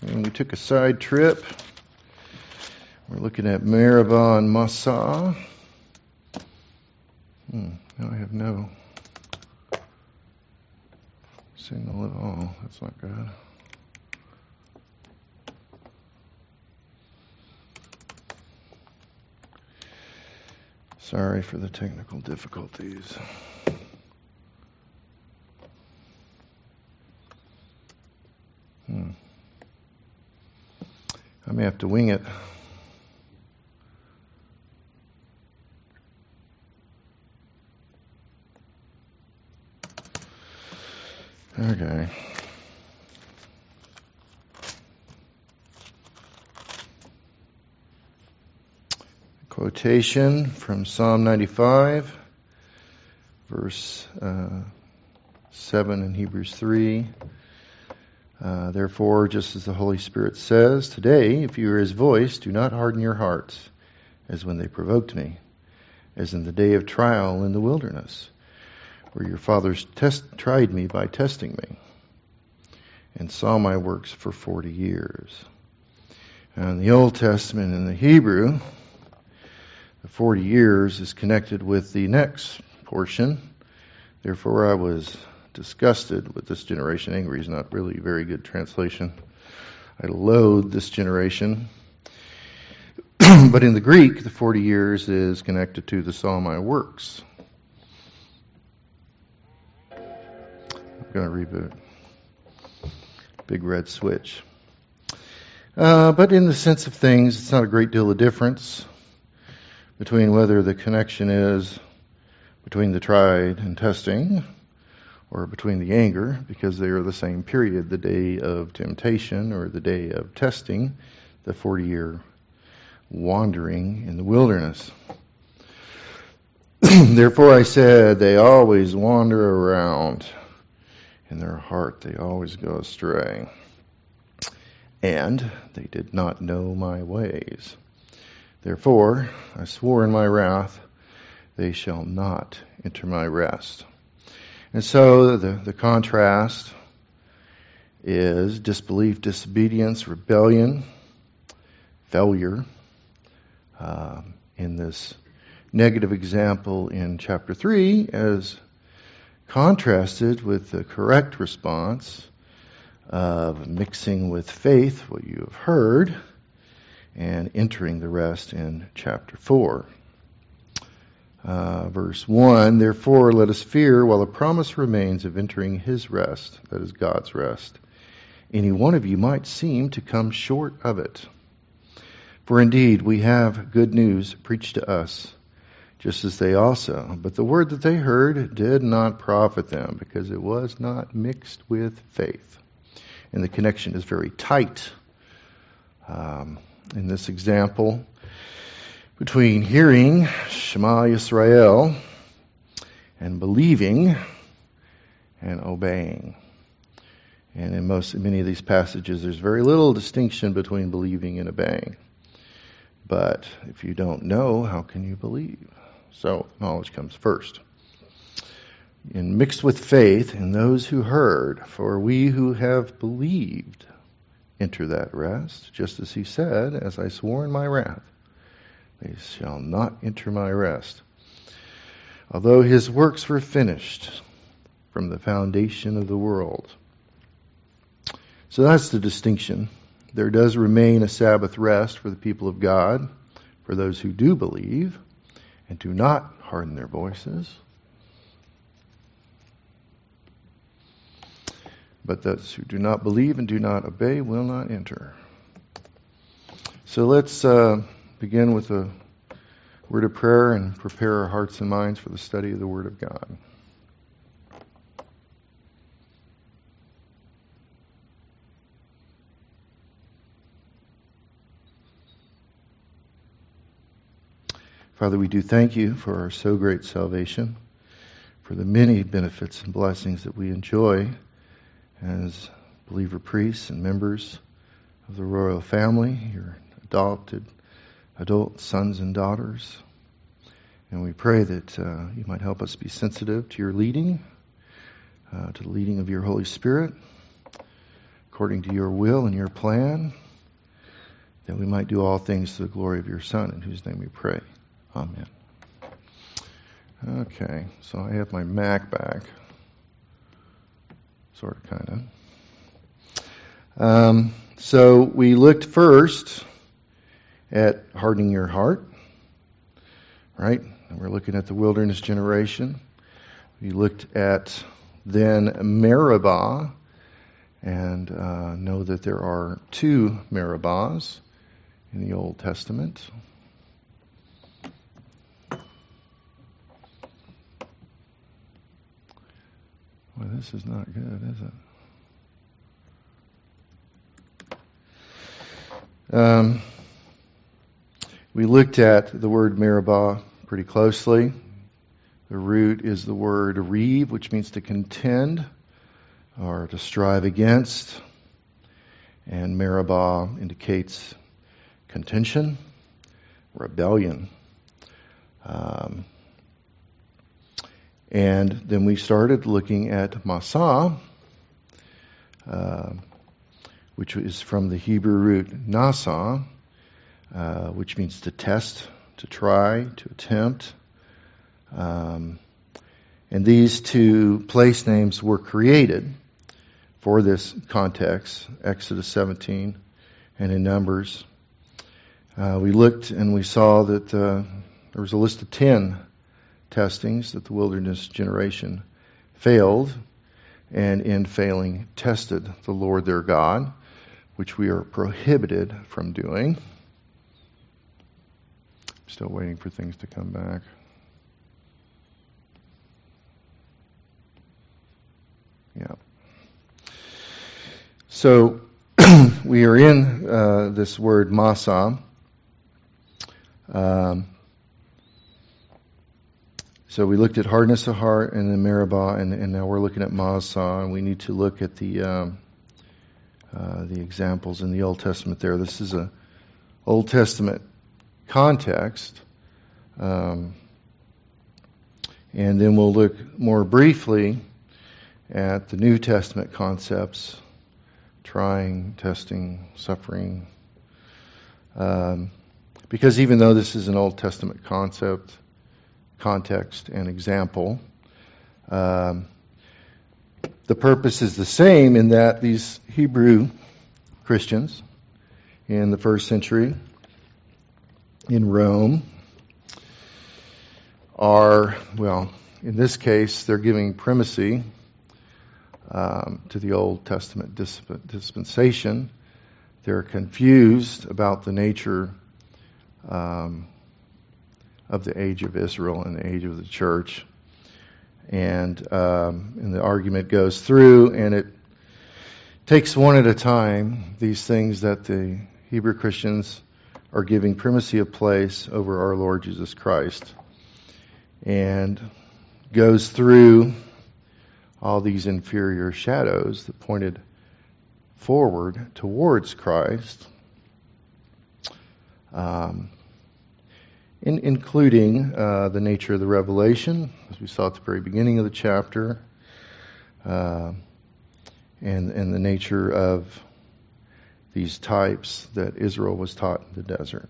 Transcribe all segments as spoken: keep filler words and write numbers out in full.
And we took a side trip. We're looking at Meribah and Massah. Hmm, now I have no signal at all. That's not good. Sorry for the technical difficulties. Hmm. I may have to wing it. Okay. Quotation from Psalm ninety-five, verse uh, seven in Hebrews three. Uh, Therefore, just as the Holy Spirit says, today, if you hear His voice, do not harden your hearts, as when they provoked me, as in the day of trial in the wilderness, where your fathers test, tried me by testing me, and saw my works for forty years. And in the Old Testament, in the Hebrew, the forty years is connected with the next portion. Therefore I was disgusted with this generation. Angry is not really a very good translation. I loathe this generation. But in the Greek, the forty years is connected to the saw my works. I'm going to reboot. Big red switch. Uh, but in the sense of things, it's not a great deal of difference between whether the connection is between the tried and testing or between the anger, because they are the same period, the day of temptation or the day of testing, the forty-year wandering in the wilderness. Therefore I said, they always wander around. In their heart they always go astray. And they did not know my ways. Therefore I swore in my wrath, they shall not enter my rest. And so the, the contrast is disbelief, disobedience, rebellion, failure. Uh, in this negative example in chapter three, as contrasted with the correct response of mixing with faith what you have heard and entering the rest in chapter four. Uh, verse one, therefore let us fear while the promise remains of entering His rest, that is God's rest. Any one of you might seem to come short of it. For indeed we have good news preached to us, just as they also. But the word that they heard did not profit them, because it was not mixed with faith. And the connection is very tight. Um, in this example, between hearing Shema Yisrael and believing and obeying. And in most, in many of these passages, there's very little distinction between believing and obeying. But if you don't know, how can you believe? So knowledge comes first. And mixed with faith in those who heard, for we who have believed enter that rest, just as He said, as I swore in my wrath. They shall not enter my rest. Although His works were finished from the foundation of the world. So that's the distinction. There does remain a Sabbath rest for the people of God, for those who do believe and do not harden their voices. But those who do not believe and do not obey will not enter. So let's uh, begin with a word of prayer and prepare our hearts and minds for the study of the Word of God. Father, we do thank You for our so great salvation, for the many benefits and blessings that we enjoy as believer priests and members of the royal family, Your adopted adult sons and daughters. And we pray that uh, You might help us be sensitive to Your leading, uh, to the leading of Your Holy Spirit. according to your will and your plan, that we might do all things to the glory of your Son, in whose name we pray. Amen. Okay, so I have my Mac back. Sort of, kind of. Um, so we looked first at hardening your heart, right? And we're looking at the wilderness generation. We looked at then Meribah, and uh, know that there are two Meribahs in the Old Testament. Well, this is not good, is it? Um, we looked at the word Meribah pretty closely. The root is the word reeve, which means to contend or to strive against. And Meribah indicates contention, rebellion. Um, and then we started looking at Massah, uh, which is from the Hebrew root nasa, uh, which means to test, to try, to attempt. Um, and these two place names were created for this context, Exodus seventeen and in Numbers. Uh, we looked and we saw that uh, there was a list of ten testings that the wilderness generation failed, and in failing tested the Lord their God, which we are prohibited from doing. Still waiting for things to come back. Yeah. So we are in uh, this word Massah. Um, so we looked at hardness of heart and then Meribah, and, and now we're looking at Massah, and we need to look at the um, uh, the examples in the Old Testament there. This is a Old Testament context. Um, and then we'll look more briefly at the New Testament concepts, trying, testing, suffering. Um, because even though this is an Old Testament concept, context, and example, um, the purpose is the same in that these Hebrew Christians in the first century in Rome are, well, in this case, they're giving primacy um, to the Old Testament disp- dispensation. They're confused about the nature um, of the age of Israel and the age of the church. And, um, and the argument goes through, and it takes one at a time, these things that the Hebrew Christians are giving primacy of place over our Lord Jesus Christ, and goes through all these inferior shadows that pointed forward towards Christ, um, in, including uh, the nature of the revelation, as we saw at the very beginning of the chapter, uh, and, and the nature of these types that Israel was taught in the desert.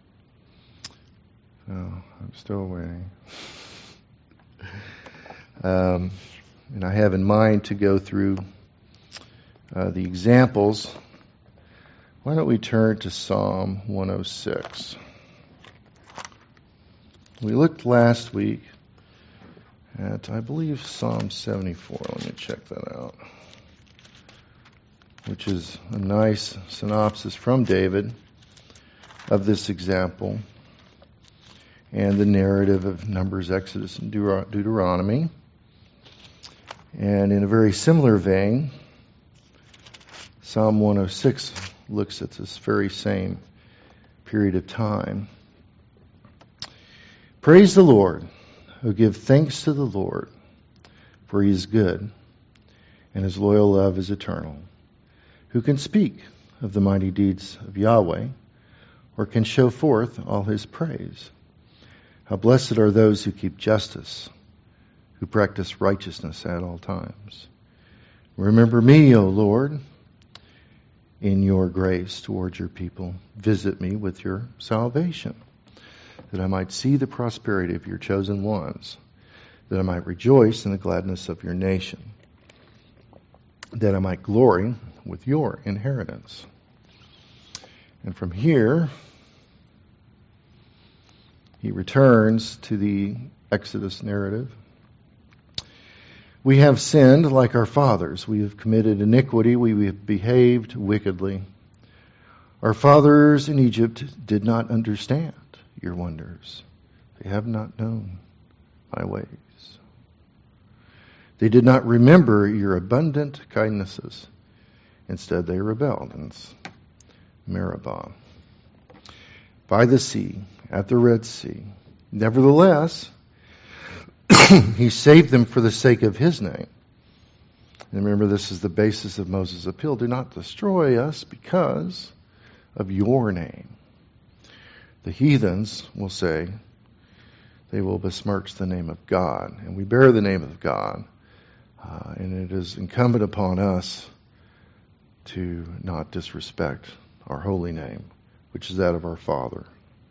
So I'm still waiting. Um, and I have in mind to go through uh, the examples. Why don't we turn to Psalm one oh six? We looked last week at, I believe, Psalm seventy-four. Let me check that out. Which is a nice synopsis from David of this example and the narrative of Numbers, Exodus, and Deut- Deuteronomy. And in a very similar vein, Psalm one oh six looks at this very same period of time. Praise the Lord, who give thanks to the Lord, for he is good, and his loyal love is eternal. Who can speak of the mighty deeds of Yahweh, or can show forth all his praise? How blessed are those who keep justice, who practice righteousness at all times. Remember me, O Lord, in your grace towards your people. Visit me with your salvation, that I might see the prosperity of your chosen ones, that I might rejoice in the gladness of your nation, that I might glory with your inheritance. And from here, he returns to the Exodus narrative. We have sinned like our fathers. We have committed iniquity. We have behaved wickedly. Our fathers in Egypt did not understand your wonders. They have not known my ways. They did not remember your abundant kindnesses. Instead, they rebelled. And it's Meribah. By the sea, at the Red Sea. Nevertheless, he saved them for the sake of his name. And remember, this is the basis of Moses' appeal. Do not destroy us because of your name. The heathens will say, they will besmirch the name of God. And we bear the name of God. Uh, and it is incumbent upon us to not disrespect our holy name, which is that of our Father.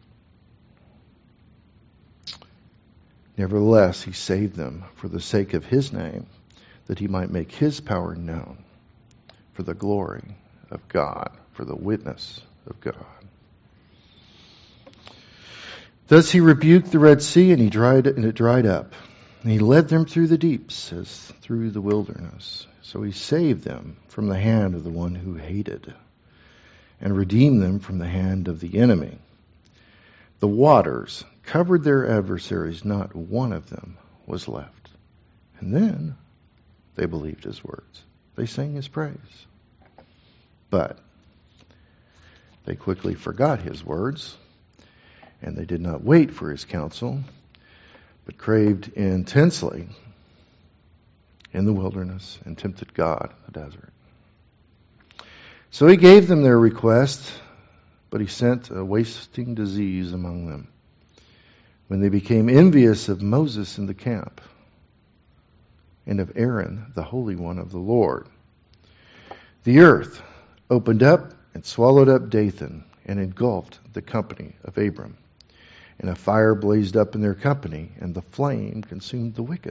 Nevertheless, he saved them for the sake of his name, that he might make his power known, for the glory of God, for the witness of God. Thus he rebuked the Red Sea, and he dried and it dried up. And he led them through the deeps, as through the wilderness. So he saved them from the hand of the one who hated, and redeemed them from the hand of the enemy. The waters covered their adversaries, not one of them was left. And then they believed his words. They sang his praise. But they quickly forgot his words, and they did not wait for his counsel, but craved intensely in the wilderness and tempted God in the desert. So he gave them their request, but he sent a wasting disease among them, when they became envious of Moses in the camp, and of Aaron, the Holy One of the Lord. The earth opened up and swallowed up Dathan, and engulfed the company of Abram. And a fire blazed up in their company, and the flame consumed the wicked.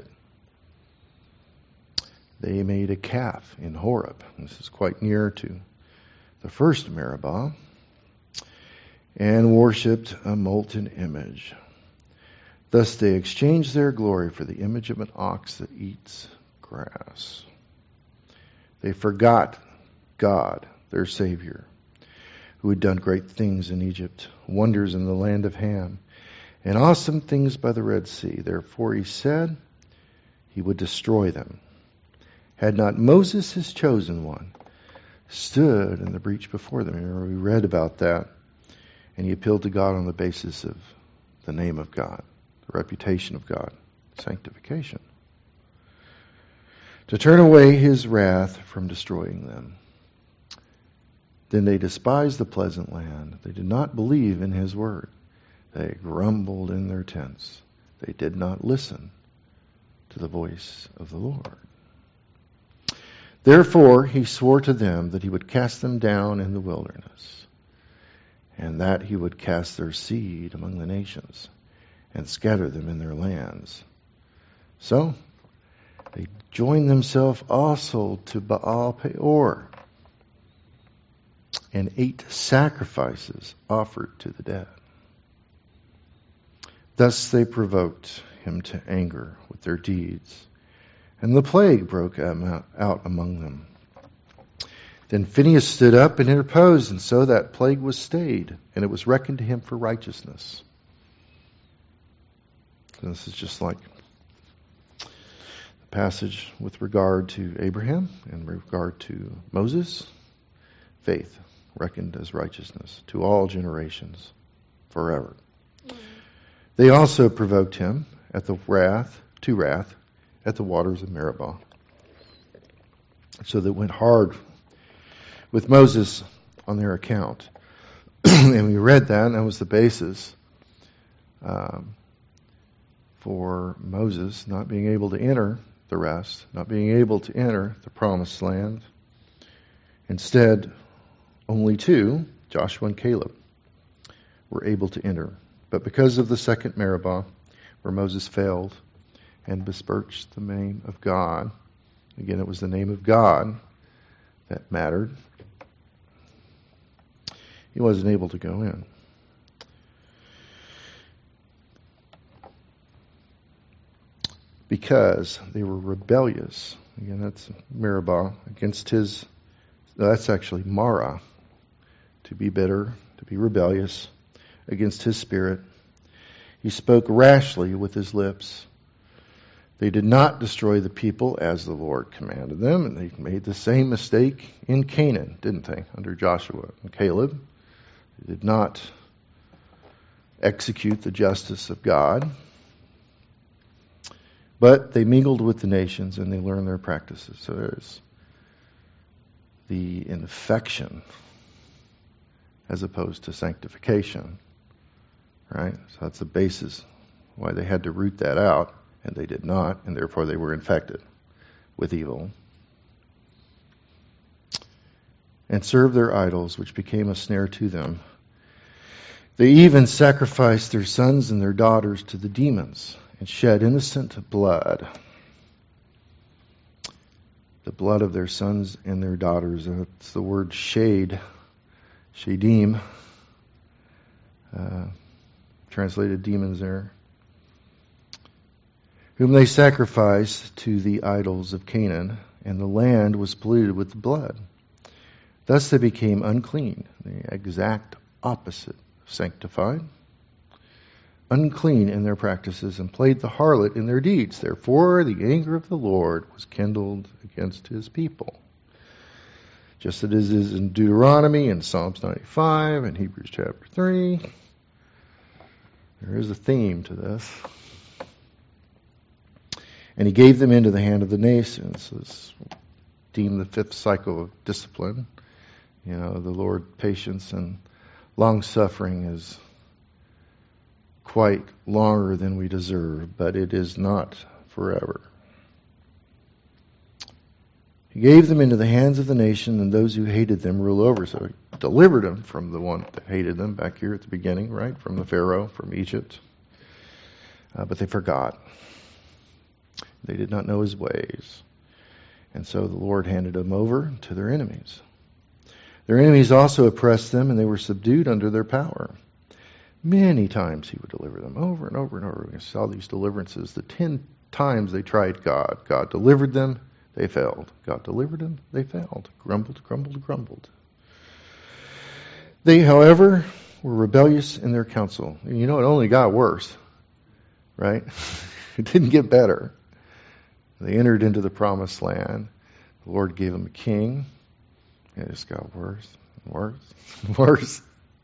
They made a calf in Horeb. This is quite near to the first Meribah, and worshipped a molten image. Thus they exchanged their glory for the image of an ox that eats grass. They forgot God, their Savior, who had done great things in Egypt, wonders in the land of Ham, and awesome things by the Red Sea. Therefore he said he would destroy them. Had not Moses, his chosen one, stood in the breach before them. Remember, we read about that. And he appealed to God on the basis of the name of God, the reputation of God, sanctification, to turn away his wrath from destroying them. Then they despised the pleasant land. They did not believe in his word. They grumbled in their tents. They did not listen to the voice of the Lord. Therefore he swore to them that he would cast them down in the wilderness, and that he would cast their seed among the nations, and scatter them in their lands. So they joined themselves also to Baal Peor, and ate sacrifices offered to the dead. Thus they provoked him to anger with their deeds, and the plague broke out among them. Then Phinehas stood up and interposed, and so that plague was stayed, and it was reckoned to him for righteousness. And this is just like the passage with regard to Abraham and regard to Moses. Faith reckoned as righteousness to all generations forever. Mm-hmm. They also provoked him at the wrath, to wrath, at the waters of Meribah. So they went hard with Moses on their account. And we read that, and that was the basis um, for Moses not being able to enter the rest, not being able to enter the promised land. Instead, Only two, Joshua and Caleb, were able to enter. But because of the second Meribah, where Moses failed and besmirched the name of God, again, it was the name of God that mattered, he wasn't able to go in. Because they were rebellious. Again, that's Meribah against his, that's actually Mara, to be bitter, to be rebellious against his spirit. He spoke rashly with his lips. They did not destroy the people as the Lord commanded them, and they made the same mistake in Canaan, didn't they, under Joshua and Caleb. They did not execute the justice of God. But they mingled with the nations and they learned their practices. So there's the infection as opposed to sanctification. Right? So that's the basis why they had to root that out, and they did not, and therefore they were infected with evil. And served their idols, which became a snare to them. They even sacrificed their sons and their daughters to the demons and shed innocent blood. The blood of their sons and their daughters. That's the word shade, shadim, uh, translated demons there. Whom they sacrificed to the idols of Canaan, and the land was polluted with the blood. Thus they became unclean, the exact opposite of sanctified. Unclean in their practices, and played the harlot in their deeds. Therefore the anger of the Lord was kindled against his people. Just as it is in Deuteronomy and Psalms ninety-five and Hebrews chapter three. There is a theme to this. And he gave them into the hand of the nations. This deemed the fifth cycle of discipline. You know, the Lord, patience and long-suffering is quite longer than we deserve, but it is not forever. He gave them into the hands of the nation, and those who hated them rule over. So he delivered them from the one that hated them back here at the beginning, right? From the Pharaoh, from Egypt. Uh, but they forgot. They did not know his ways. And so the Lord handed them over to their enemies. Their enemies also oppressed them, and they were subdued under their power. Many times he would deliver them over and over and over. We saw these deliverances. The ten times they tried God. God delivered them, they failed. God delivered them, they failed. Grumbled, grumbled, grumbled. They, however, were rebellious in their counsel. And you know, it only got worse, right? It didn't get better. They entered into the promised land. The Lord gave them a king. It just got worse and worse and worse.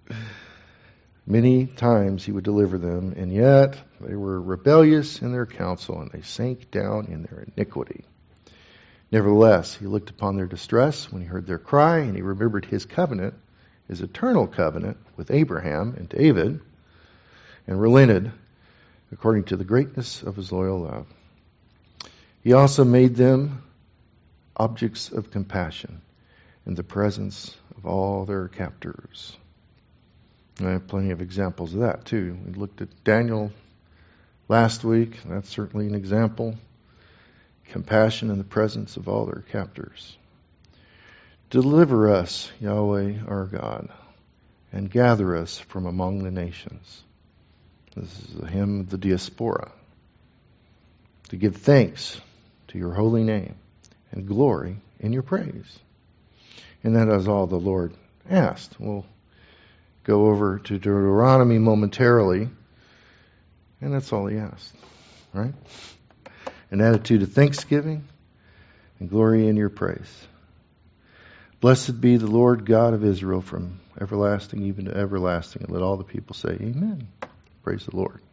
Many times he would deliver them, and yet they were rebellious in their counsel, and they sank down in their iniquity. Nevertheless, he looked upon their distress when he heard their cry, and he remembered his covenant, his eternal covenant with Abraham and David, and relented according to the greatness of his loyal love. He also made them objects of compassion in the presence of all their captors. And I have plenty of examples of that too. We looked at Daniel last week. That's certainly an example. Compassion in the presence of all their captors. Deliver us, Yahweh our God, and gather us from among the nations. This is the hymn of the diaspora. To give thanks to your holy name and glory in your praise. And that is all the Lord asked. We'll go over to Deuteronomy momentarily, and that's all he asked, right? An attitude of thanksgiving and glory in your praise. Blessed be the Lord God of Israel from everlasting even to everlasting. And let all the people say amen. Praise the Lord.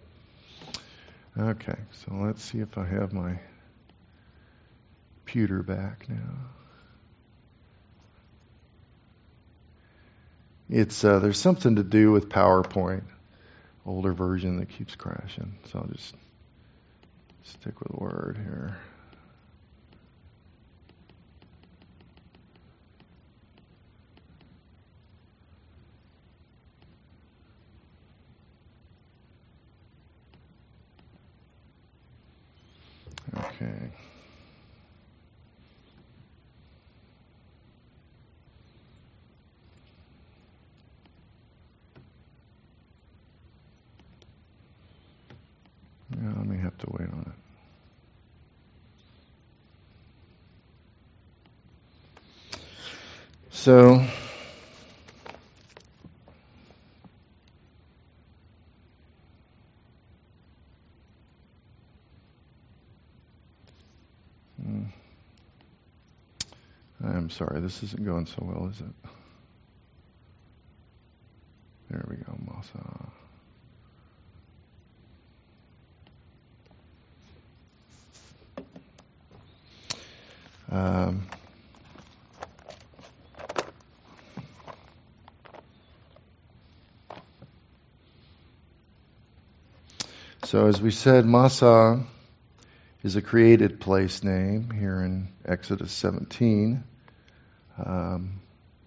Okay, so let's see if I have my computer back now. It's uh, there's something to do with PowerPoint, older version that keeps crashing. So I'll just stick with Word here. So, I'm sorry, this isn't going so well, is it? There we go, Massa. Um, so as we said, Massa is a created place name here in Exodus seventeen. Um,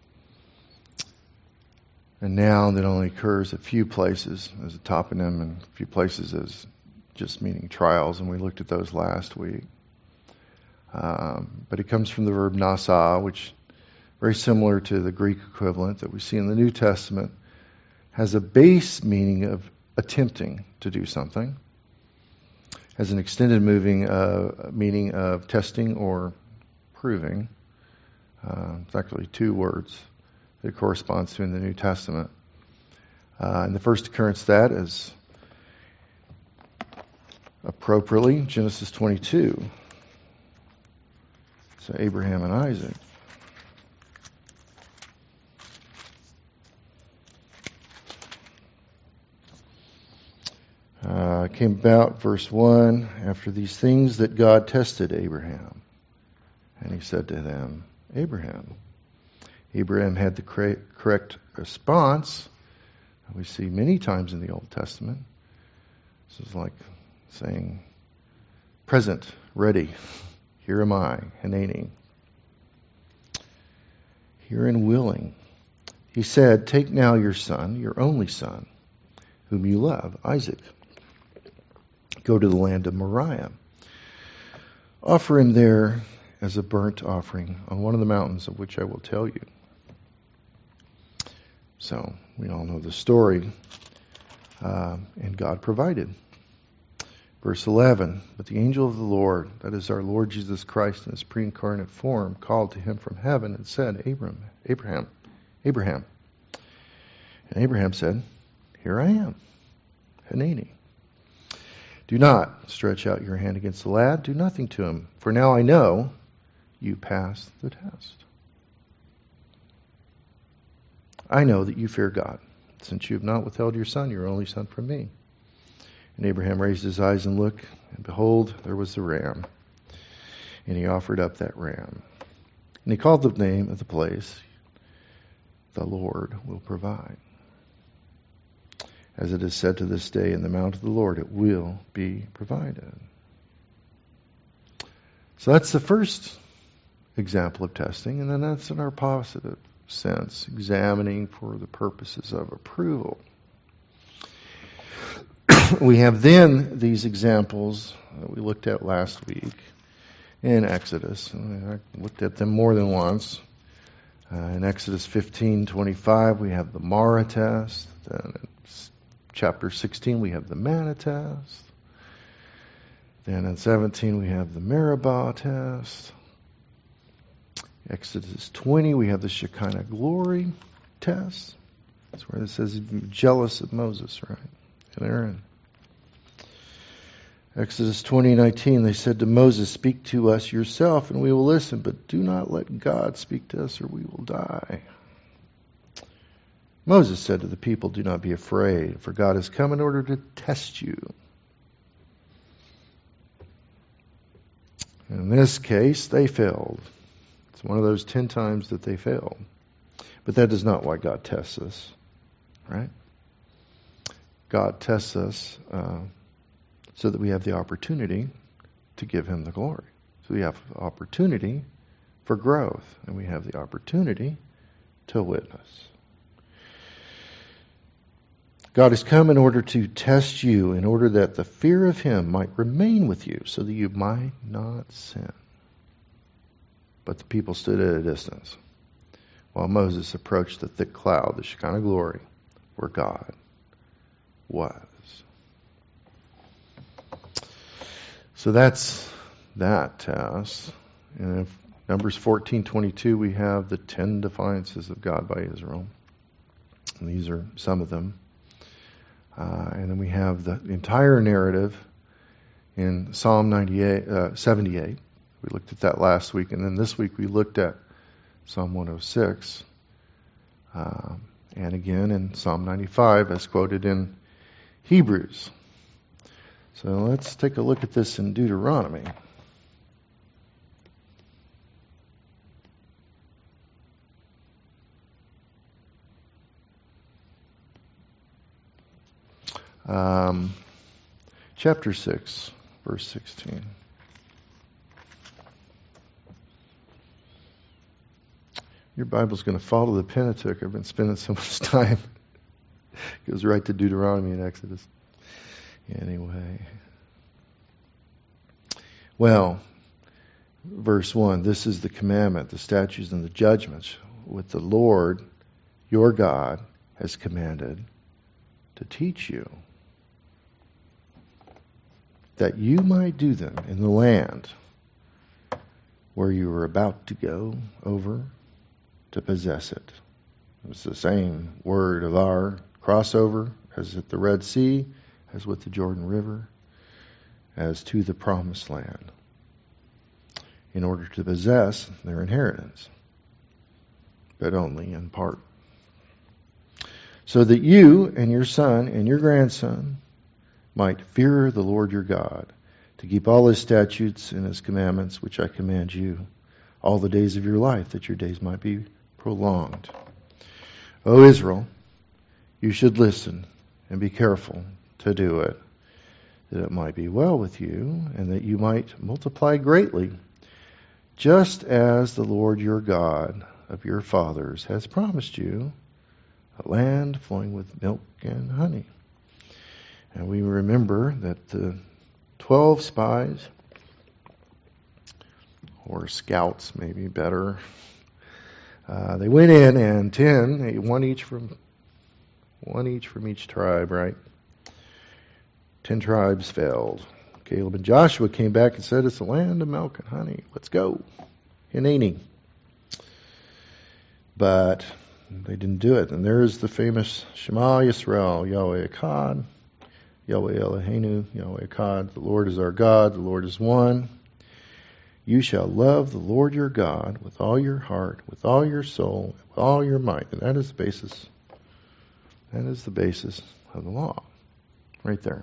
a noun that only occurs a few places as a toponym and a few places as just meaning trials, and we looked at those last week. Um, but it comes from the verb nasa, which very similar to the Greek equivalent that we see in the New Testament, has a base meaning of attempting to do something, has an extended moving uh, meaning of testing or proving. Uh, it's actually two words that it corresponds to in the New Testament. Uh, and the first occurrence of that is appropriately Genesis twenty-two. So Abraham and Isaac. Uh, came about, verse one, after these things that God tested Abraham. And he said to them, Abraham. Abraham had the correct response. We see many times in the Old Testament. This is like saying, present, ready. Here am I, Hanani. Here and willing. He said, take now your son, your only son, whom you love, Isaac. Go to the land of Moriah. Offer him there as a burnt offering on one of the mountains of which I will tell you. So, we all know the story. Uh, and God provided. Verse eleven, but the angel of the Lord, that is our Lord Jesus Christ in his pre-incarnate form, called to him from heaven and said, Abraham, Abraham, Abraham. And Abraham said, here I am, Hanani. Do not stretch out your hand against the lad. Do nothing to him. For now I know you passed the test. I know that you fear God, since you have not withheld your son, your only son, from me. And Abraham raised his eyes and looked, and behold, there was the ram. And he offered up that ram. And he called the name of the place, the Lord will provide. As it is said to this day, in the mount of the Lord it will be provided. So that's the first example of testing, and then that's in our positive sense, examining for the purposes of approval. We have then these examples that we looked at last week in Exodus. I looked at them more than once. Uh, in Exodus fifteen twenty-five, we have the Mara test. Then in chapter sixteen, we have the manna test. Then in seventeen, we have the Meribah test. Exodus twenty, we have the Shekinah glory test. That's where it says jealous of Moses, right? And Aaron. Exodus twenty nineteen, they said to Moses, speak to us yourself and we will listen, but do not let God speak to us or we will die. Moses said to the people, do not be afraid, for God has come in order to test you. In this case, they failed. It's one of those ten times that they failed. But that is not why God tests us, right? God tests us uh, so that we have the opportunity to give him the glory. So we have opportunity for growth, and we have the opportunity to witness. God has come in order to test you, in order that the fear of him might remain with you, so that you might not sin. But the people stood at a distance, while Moses approached the thick cloud, the Shekinah glory, where God was. So that's that test. And if Numbers fourteen twenty-two, we have the ten defiances of God by Israel. And these are some of them. Uh, and then we have the entire narrative in Psalm ninety-eight, uh, seventy-eight. We looked at that last week. And then this week we looked at Psalm one oh six. Uh, and again in Psalm ninety-five, as quoted in Hebrews. So let's take a look at this in Deuteronomy. Um, chapter six, verse sixteen. Your Bible's going to follow the Pentateuch. I've been spending so much time. It goes right to Deuteronomy and Exodus. Anyway. Well, verse one, this is the commandment, the statutes, and the judgments which the Lord your God has commanded to teach you, that you might do them in the land where you are about to go over to possess it. It's the same word of our crossover as at the Red Sea, as with the Jordan River, as to the promised land, in order to possess their inheritance, but only in part. So that you and your son and your grandson might fear the Lord your God, to keep all his statutes and his commandments, which I command you, all the days of your life, that your days might be prolonged. O Israel, you should listen and be careful to do it, that it might be well with you, and that you might multiply greatly, just as the Lord your God of your fathers has promised you, a land flowing with milk and honey. And we remember that the twelve spies, or scouts maybe better, uh, they went in, and ten, one each from one each from each tribe, right? Ten tribes failed. Caleb and Joshua came back and said, it's a land of milk and honey. Let's go. Hineni. But they didn't do it. And there's the famous Shema Yisrael, Yahweh Echad, Yahweh Eloheinu, Yahweh Echad. The Lord is our God, the Lord is one. You shall love the Lord your God with all your heart, with all your soul, with all your might. And that is the basis. That is the basis of the law. Right there.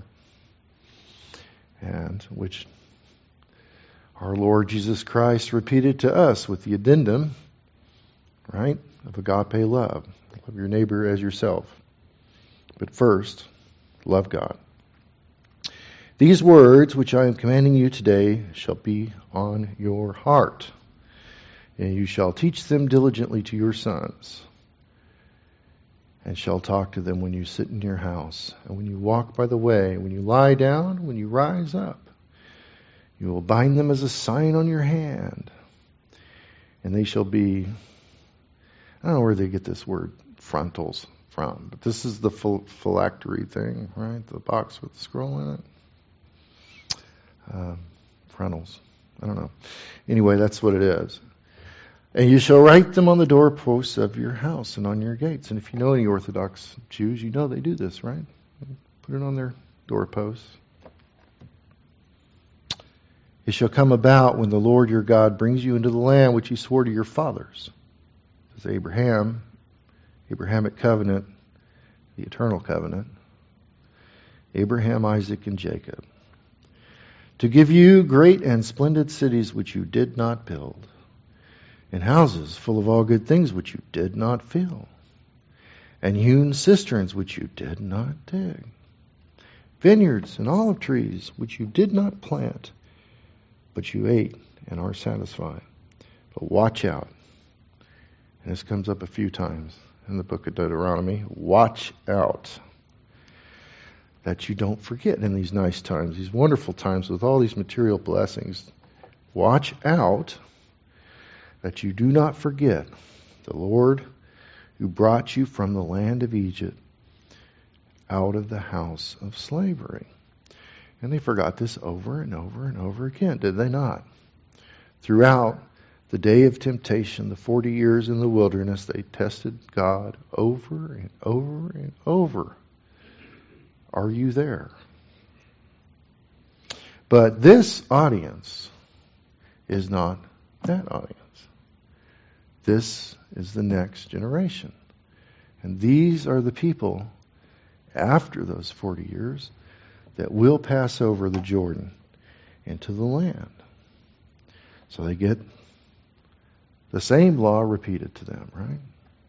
And which our Lord Jesus Christ repeated to us with the addendum, right, of agape love. Love your neighbor as yourself. But first, love God. These words which I am commanding you today shall be on your heart, and you shall teach them diligently to your sons, and shall talk to them when you sit in your house, and when you walk by the way, when you lie down, when you rise up. You will bind them as a sign on your hand, and they shall be, I don't know where they get this word frontals from, but this is the phylactery thing, right? The box with the scroll in it. Uh, frontals. I don't know. Anyway, that's what it is. And you shall write them on the doorposts of your house and on your gates. And if you know any Orthodox Jews, you know they do this, right? Put it on their doorposts. It shall come about when the Lord your God brings you into the land which he swore to your fathers. This is Abraham, Abrahamic covenant, the eternal covenant. Abraham, Isaac, and Jacob. To give you great and splendid cities which you did not build, and houses full of all good things which you did not fill, and hewn cisterns which you did not dig, vineyards and olive trees which you did not plant, but you ate and are satisfied. But watch out. And this comes up a few times in the book of Deuteronomy. Watch out that you don't forget in these nice times, these wonderful times with all these material blessings. Watch out that you do not forget the Lord who brought you from the land of Egypt out of the house of slavery. And they forgot this over and over and over again, did they not? Throughout The day of temptation, the forty years in the wilderness, they tested God over and over and over. Are you there? But this audience is not that audience. This is the next generation. And these are the people after those forty years that will pass over the Jordan into the land. So they get the same law repeated to them, right?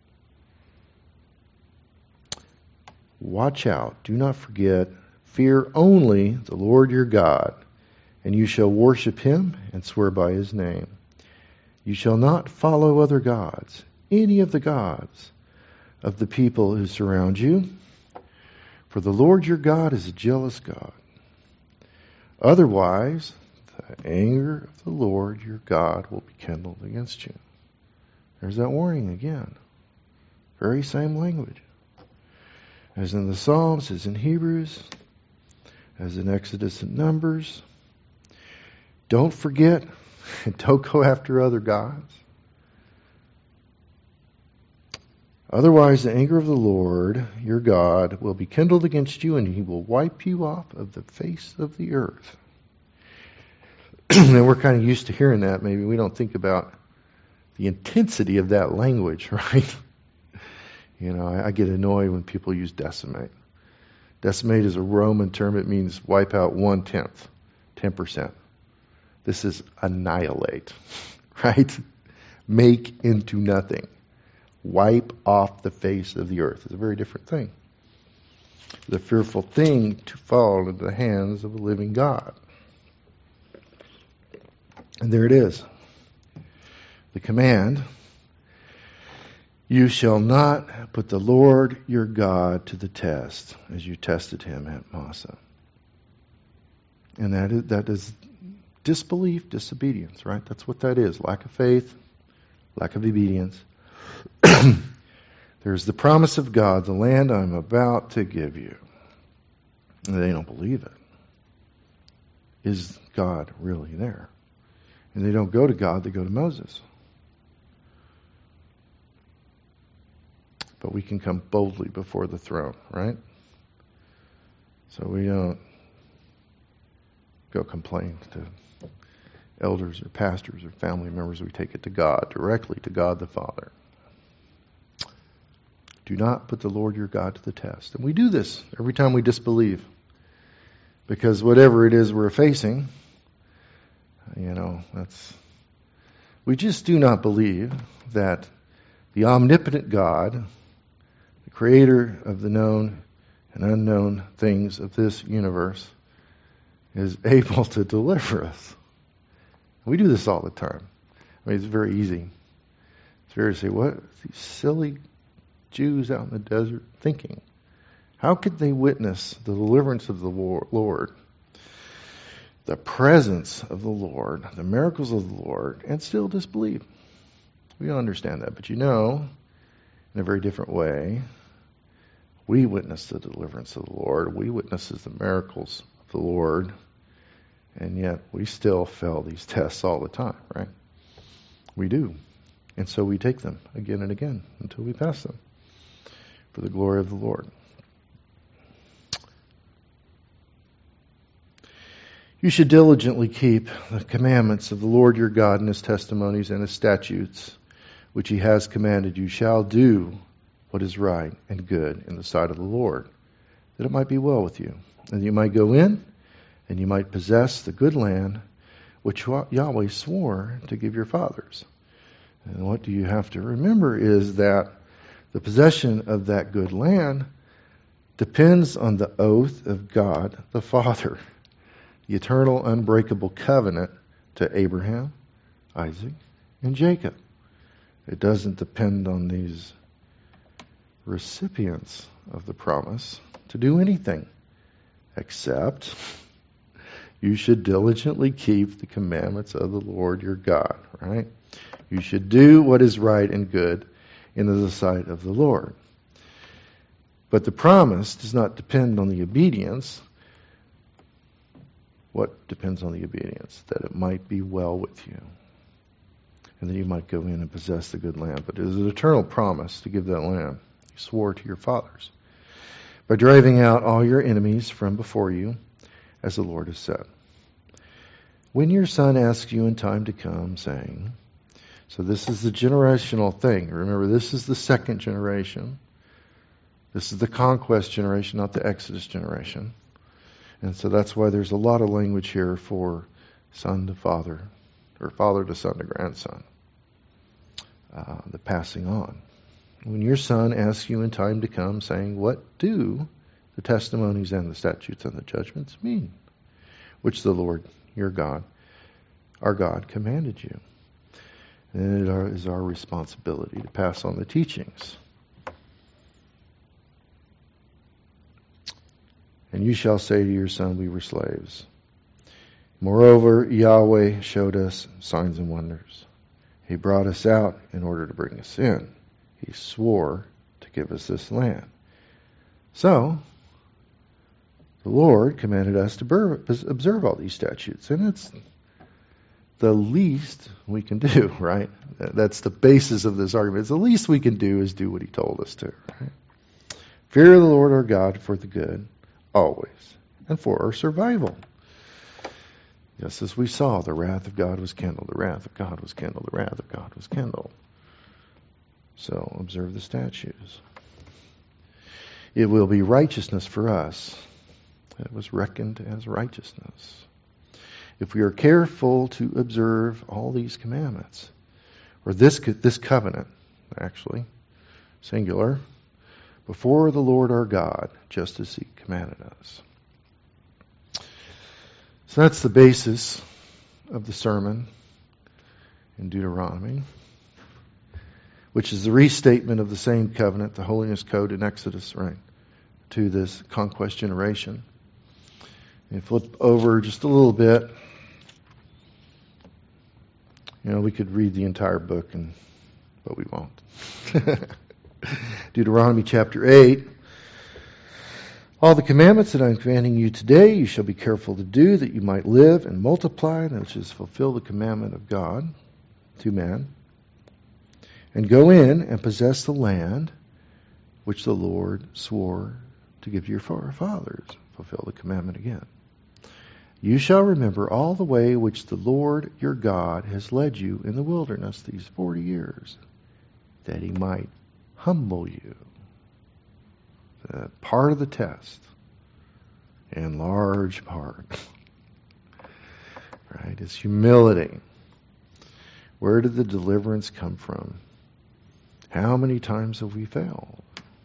Watch out. Do not forget. Fear only the Lord your God, and you shall worship him and swear by his name. You shall not follow other gods, any of the gods of the people who surround you, for the Lord your God is a jealous God. Otherwise, the anger of the Lord your God will be kindled against you. There's that warning again. Very same language. As in the Psalms, as in Hebrews, as in Exodus and Numbers. Don't forget, and don't go after other gods. Otherwise, the anger of the Lord, your God, will be kindled against you, and he will wipe you off of the face of the earth. And we're kind of used to hearing that. Maybe we don't think about the intensity of that language, right? You know, I, I get annoyed when people use decimate. Decimate is a Roman term. It means wipe out one-tenth, ten percent. This is annihilate, right? Make into nothing. Wipe off the face of the earth. It's a very different thing. It's a fearful thing to fall into the hands of a living God. And there it is. The command, you shall not put the Lord your God to the test as you tested him at Massah. And that is, that is disbelief, disobedience, right? That's what that is. Lack of faith, lack of obedience. There's the promise of God, the land I'm about to give you. And they don't believe it. Is God really there? And they don't go to God, they go to Moses. But we can come boldly before the throne, right? So we don't go complain to elders or pastors or family members. We take it to God, directly to God the Father. Do not put the Lord your God to the test. And we do this every time we disbelieve. Because whatever it is we're facing, you know, that's, we just do not believe that the omnipotent God, the creator of the known and unknown things of this universe, is able to deliver us. We do this all the time. I mean, it's very easy. It's very to say, what are these silly Jews out in the desert thinking? How could they witness the deliverance of the Lord, the presence of the Lord, the miracles of the Lord, and still disbelieve? We don't understand that. But you know, in a very different way, we witness the deliverance of the Lord. We witness the miracles of the Lord. And yet we still fail these tests all the time, right? We do. And so we take them again and again until we pass them for the glory of the Lord. You should diligently keep the commandments of the Lord your God and his testimonies and his statutes, which he has commanded you. Shall do what is right and good in the sight of the Lord, that it might be well with you, and you might go in and you might possess the good land which Yahweh swore to give your fathers. And what do you have to remember is that the possession of that good land depends on the oath of God the Father, the eternal, unbreakable covenant to Abraham, Isaac, and Jacob. It doesn't depend on these recipients of the promise to do anything except you should diligently keep the commandments of the Lord your God, right? You should do what is right and good in the sight of the Lord. But the promise does not depend on the obedience. What depends on the obedience? That it might be well with you. and that you might go in and possess the good land. But it is an eternal promise to give that land. He swore to your fathers by driving out all your enemies from before you, as the Lord has said. When your son asks you in time to come, saying, so this is the generational thing. Remember, this is the second generation. This is the conquest generation, not the Exodus generation. And so that's why there's a lot of language here for son to father, or father to son to grandson, uh, the passing on. When your son asks you in time to come, saying, what do the testimonies and the statutes and the judgments mean, which the Lord your God, our God, commanded you? And it is our responsibility to pass on the teachings. And you shall say to your son, we were slaves. Moreover, Yahweh showed us signs and wonders. He brought us out in order to bring us in. He swore to give us this land. So, the Lord commanded us to observe all these statutes. And it's the least we can do, right? That's the basis of this argument. It's the least we can do is do what he told us to, right? Fear the Lord our God for the good, always, and for our survival. Just as we saw, the wrath of God was kindled, the wrath of God was kindled, the wrath of God was kindled. So observe the statutes. It will be righteousness for us. It was reckoned as righteousness. If we are careful to observe all these commandments, or this this covenant, actually, singular, before the Lord our God, just as he commanded us. So that's the basis of the sermon in Deuteronomy, which is the restatement of the same covenant, the holiness code in Exodus, right, to this conquest generation. And flip over just a little bit. You know, we could read the entire book, and but we won't. Deuteronomy chapter eight. All the commandments that I am commanding you today, you shall be careful to do, that you might live and multiply, and which is fulfill the commandment of God to man, and go in and possess the land which the Lord swore to give to your fathers. Fulfill the commandment again. You shall remember all the way which the Lord your God has led you in the wilderness these forty years, that he might humble you. The part of the test, in large part, right, is humility. Where did the deliverance come from? How many times have we failed?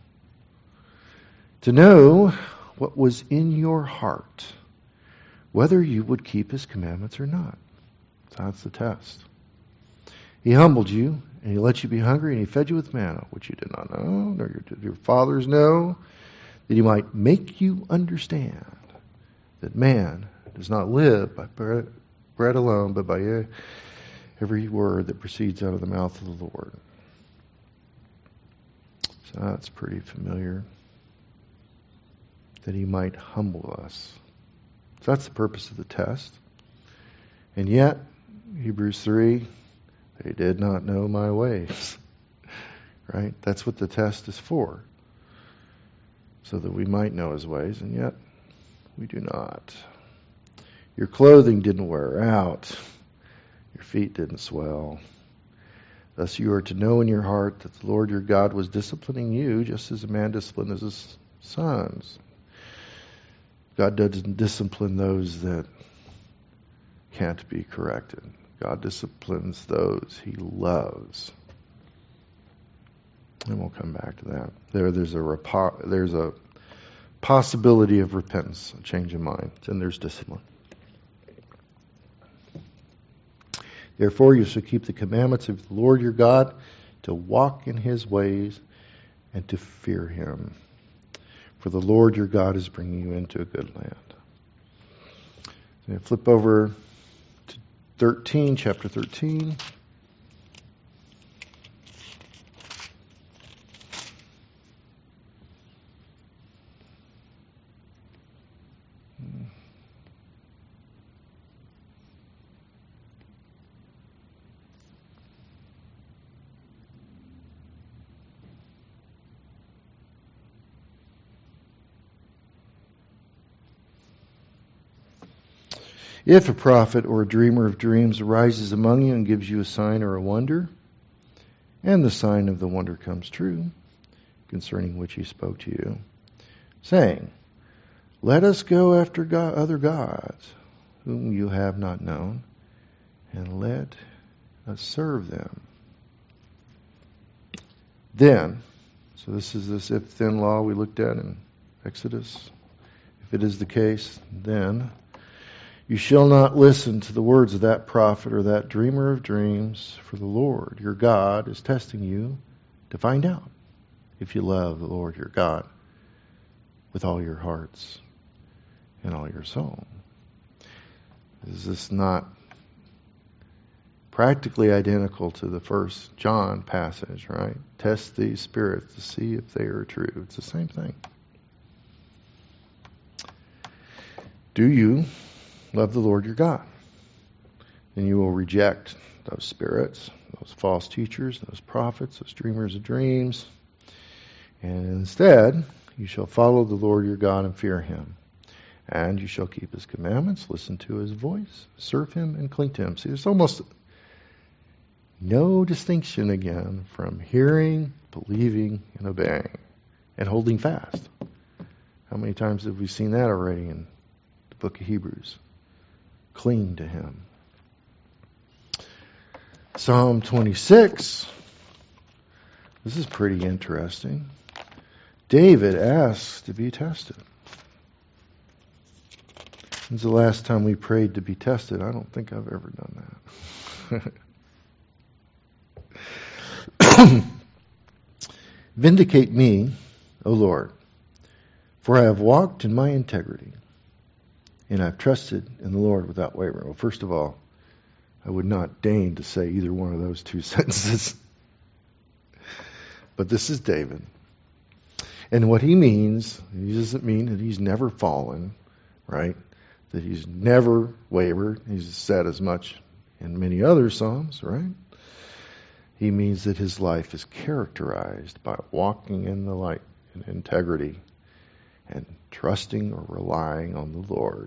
To know what was in your heart, whether you would keep his commandments or not. That's the test. He humbled you, and he let you be hungry, and he fed you with manna, which you did not know, nor did your fathers know, that he might make you understand that man does not live by bread, bread alone, but by every word that proceeds out of the mouth of the Lord. So that's pretty familiar. That he might humble us. So that's the purpose of the test. And yet, Hebrews three, they did not know my ways. Right? That's what the test is for. So that we might know his ways, and yet we do not. Your clothing didn't wear out. Your feet didn't swell. Thus you are to know in your heart that the Lord your God was disciplining you just as a man disciplines his sons. God doesn't discipline those that can't be corrected. God disciplines those he loves. And we'll come back to that. There, there's a repo- there's a possibility of repentance, a change of mind, and there's discipline. Therefore, you shall keep the commandments of the Lord your God, to walk in his ways and to fear him. For the Lord your God is bringing you into a good land. So flip over to thirteen, chapter thirteen. If a prophet or a dreamer of dreams arises among you and gives you a sign or a wonder, and the sign of the wonder comes true, concerning which he spoke to you, saying, let us go after God, other gods, whom you have not known, and let us serve them. Then, so this is this if-then law we looked at in Exodus. If it is the case, then you shall not listen to the words of that prophet or that dreamer of dreams, for the Lord your God is testing you to find out if you love the Lord your God with all your hearts and all your soul. Is this not practically identical to the first John passage, right? Test these spirits to see if they are true. It's the same thing. Do you love the Lord your God? Then you will reject those spirits, those false teachers, those prophets, those dreamers of dreams. And instead, you shall follow the Lord your God and fear him. And you shall keep his commandments, listen to his voice, serve him, and cling to him. See, there's almost no distinction again from hearing, believing, and obeying, and holding fast. How many times have we seen that already in the book of Hebrews? Cling to him. Psalm twenty-six. This is pretty interesting. David asks to be tested. When's the last time we prayed to be tested? I don't think I've ever done that. Vindicate me, O Lord, for I have walked in my integrity, and I've trusted in the Lord without wavering. Well, first of all, I would not deign to say either one of those two sentences. But this is David. And what he means, he doesn't mean that he's never fallen, right? That he's never wavered. He's said as much in many other Psalms, right? He means that his life is characterized by walking in the light and integrity and trusting or relying on the Lord.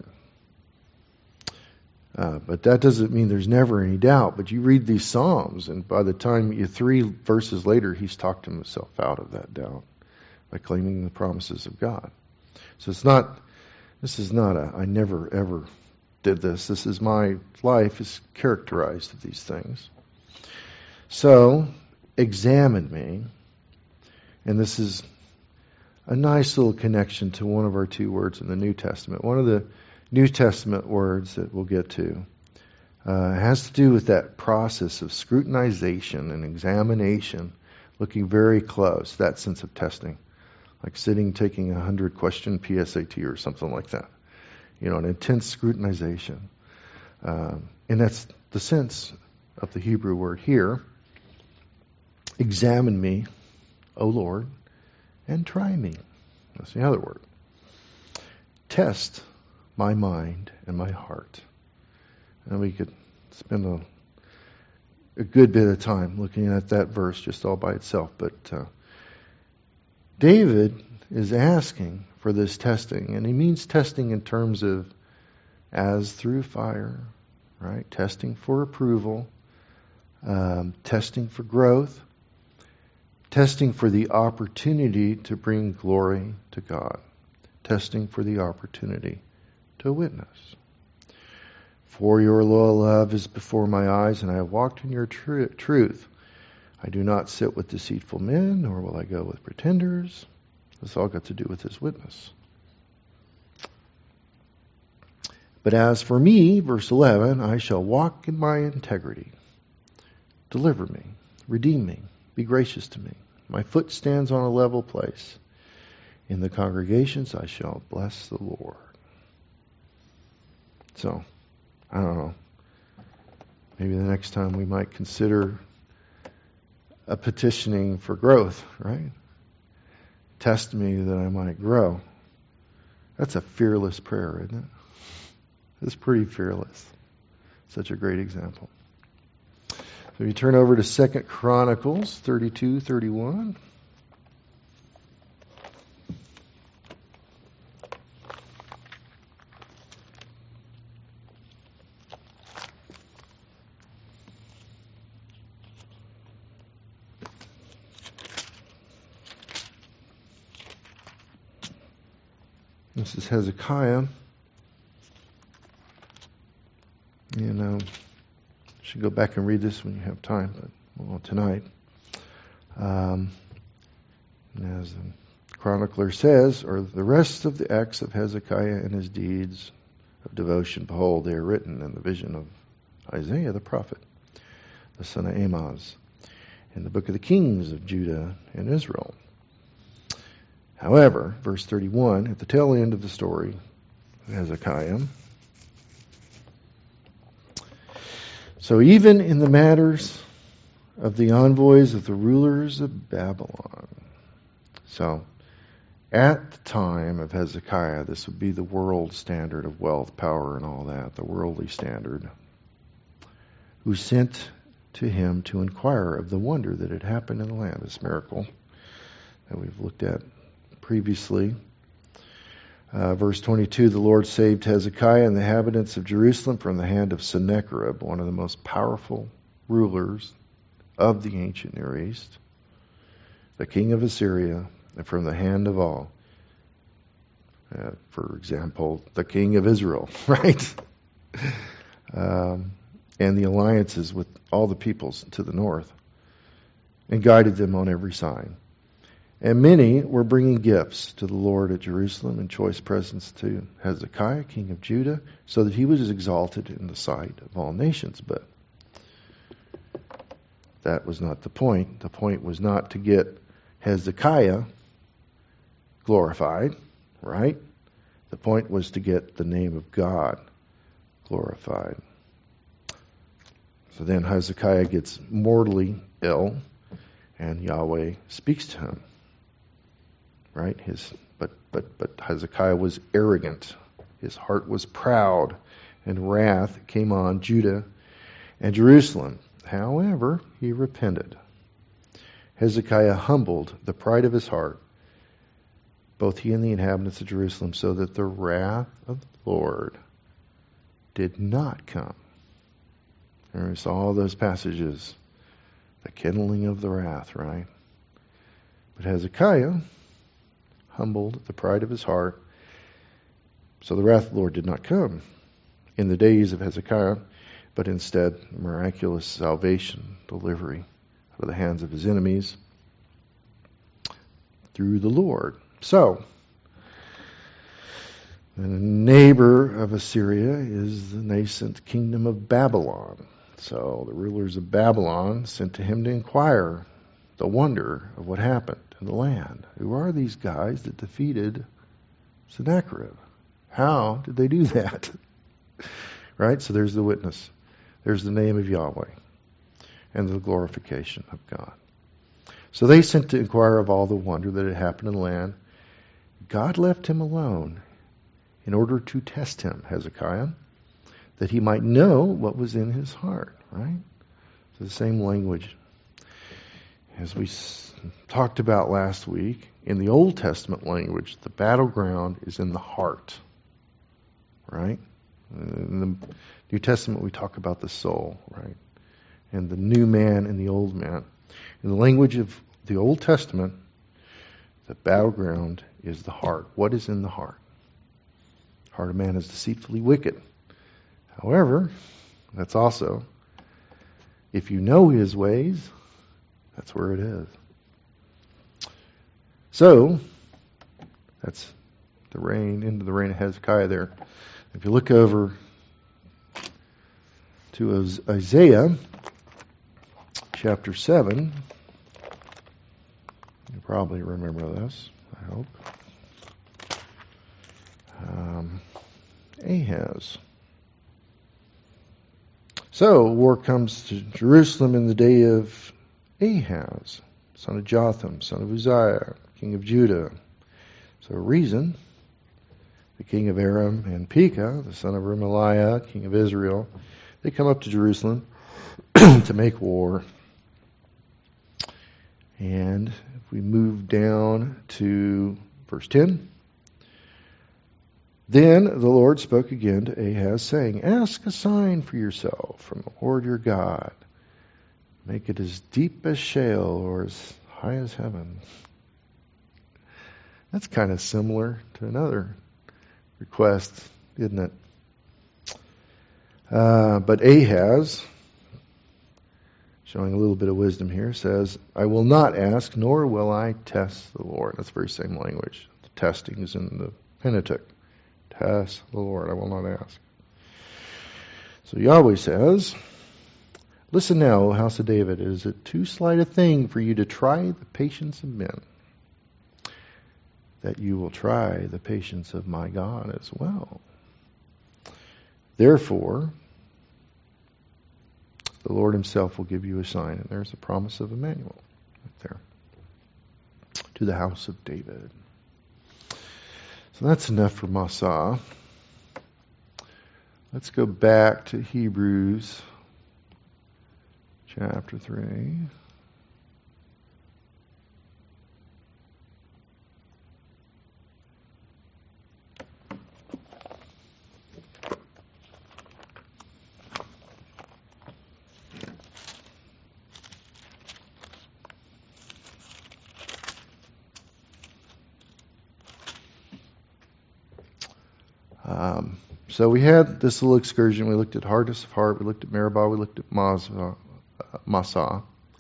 Uh, but that doesn't mean there's never any doubt. But you read these Psalms, and by the time you three verses later, he's talked himself out of that doubt by claiming the promises of God. So it's not, this is not a, I never ever did this. This is my life is characterized of these things. So, examine me. And this is a nice little connection to one of our two words in the New Testament. One of the New Testament words that we'll get to uh, has to do with that process of scrutinization and examination, looking very close, that sense of testing. Like sitting, taking a hundred question P S A T or something like that. You know, an intense scrutinization. Um, and that's the sense of the Hebrew word here. Examine me, O Lord, and try me. That's the other word. Test my mind and my heart. And we could spend a, a good bit of time looking at that verse just all by itself. But uh, David is asking for this testing, and he means testing in terms of as through fire, right? Testing for approval, um, testing for growth, testing for the opportunity to bring glory to God, testing for the opportunity to witness. For your loyal love is before my eyes, and I have walked in your tr- truth. I do not sit with deceitful men, nor will I go with pretenders. This all got to do with his witness. But as for me, verse eleven, I shall walk in my integrity. Deliver me, redeem me, be gracious to me. My foot stands on a level place. In the congregations I shall bless the Lord. So, I don't know. Maybe the next time we might consider a petitioning for growth, right? Test me that I might grow. That's a fearless prayer, isn't it? It's pretty fearless. Such a great example. So you turn over to Second Chronicles thirty-two, thirty-one. This is Hezekiah. You know, you should go back and read this when you have time, but well, tonight. Um, as the chronicler says, or the rest of the acts of Hezekiah and his deeds of devotion, behold, they are written in the vision of Isaiah the prophet, the son of Amoz, in the book of the kings of Judah and Israel. However, verse thirty-one, at the tail end of the story of Hezekiah, so even in the matters of the envoys of the rulers of Babylon. So, at the time of Hezekiah, this would be the world standard of wealth, power, and all that, the worldly standard, who sent to him to inquire of the wonder that had happened in the land, this miracle that we've looked at previously. Uh, verse twenty-two, the Lord saved Hezekiah and the inhabitants of Jerusalem from the hand of Sennacherib, one of the most powerful rulers of the ancient Near East, the king of Assyria, and from the hand of all. Uh, for example, the king of Israel, right? um, and the alliances with all the peoples to the north, and guided them on every side. And many were bringing gifts to the Lord at Jerusalem and choice presents to Hezekiah, king of Judah, so that he was exalted in the sight of all nations. But that was not the point. The point was not to get Hezekiah glorified, right? The point was to get the name of God glorified. So then Hezekiah gets mortally ill, and Yahweh speaks to him. Right? His but but but Hezekiah was arrogant. His heart was proud, and wrath came on Judah and Jerusalem. However, he repented. Hezekiah humbled the pride of his heart, both he and the inhabitants of Jerusalem, so that the wrath of the Lord did not come. And we saw all those passages, the kindling of the wrath, right? But Hezekiah humbled the pride of his heart, so the wrath of the Lord did not come in the days of Hezekiah, but instead miraculous salvation, delivery out of the hands of his enemies through the Lord. So, the neighbor of Assyria is the nascent kingdom of Babylon. So the rulers of Babylon sent to him to inquire the wonder of what happened in the land. Who are these guys that defeated Sennacherib? How did they do that? Right? So there's the witness. There's the name of Yahweh and the glorification of God. So they sent to inquire of all the wonder that had happened in the land. God left him alone in order to test him, Hezekiah, that he might know what was in his heart. Right? So the same language as we talked about last week. In the Old Testament language, the battleground is in the heart. Right? In the New Testament, we talk about the soul, right? And the new man and the old man. In the language of the Old Testament, the battleground is the heart. What is in the heart? The heart of man is deceitfully wicked. However, that's also, if you know his ways, that's where it is. So, that's the reign, into the reign of Hezekiah there. If you look over to Isaiah chapter seven, you probably remember this, I hope. Um, Ahaz. So, war comes to Jerusalem in the day of Ahaz, son of Jotham, son of Uzziah, king of Judah. So, reason, the king of Aram, and Pekah, the son of Remaliah, king of Israel, they come up to Jerusalem to make war. And if we move down to verse ten, then the Lord spoke again to Ahaz, saying, ask a sign for yourself from the Lord your God. Make it as deep as Sheol or as high as heaven. That's kind of similar to another request, isn't it? Uh, but Ahaz, showing a little bit of wisdom here, says, I will not ask, nor will I test the Lord. That's the very same language. The testing is in the Pentateuch. Test the Lord, I will not ask. So Yahweh says, listen now, O house of David, is it too slight a thing for you to try the patience of men, that you will try the patience of my God as well? Therefore, the Lord himself will give you a sign. And there's a promise of Emmanuel right there. To the house of David. So that's enough for Massah. Let's go back to Hebrews chapter three. Um, so we had this little excursion. We looked at hardness of heart. We looked at Meribah. We looked at Massah. Uh, Massah.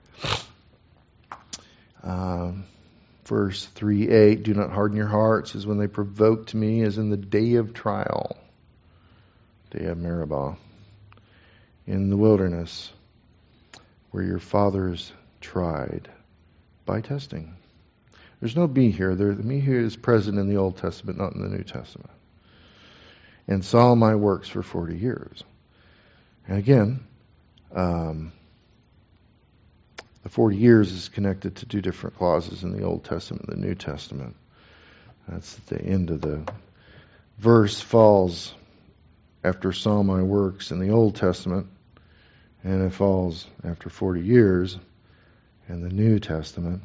Um, verse three eight, do not harden your hearts as when they provoked me, as in the day of trial, day of Meribah, in the wilderness, where your fathers tried by testing. There's no me here. There, the me here is present in the Old Testament, not in the New Testament. And saw my works for forty years. And again, um, the forty years is connected to two different clauses in the Old Testament and the New Testament. That's at the end of the verse, falls after saw my works in the Old Testament, and it falls after forty years in the New Testament.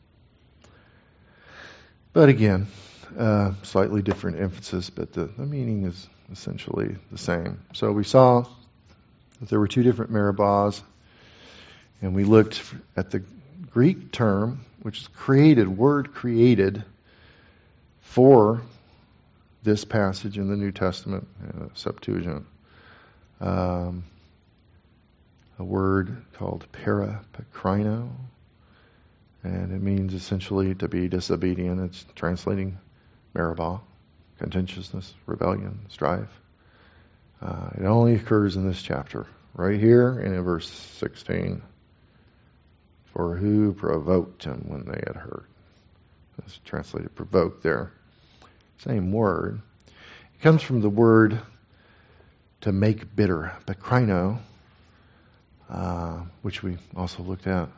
But again, uh, slightly different emphasis, but the, the meaning is essentially the same. So we saw that there were two different Meribahs, and we looked at the Greek term, which is created, word created for this passage in the New Testament, uh, Septuagint. Um, a word called parapekrino, and it means essentially to be disobedient. It's translating Meribah, contentiousness, rebellion, strife. Uh, it only occurs in this chapter, right here and in verse sixteen. For who provoked him when they had heard? It's translated provoked there. Same word. It comes from the word to make bitter, pekrino, uh, which we also looked at.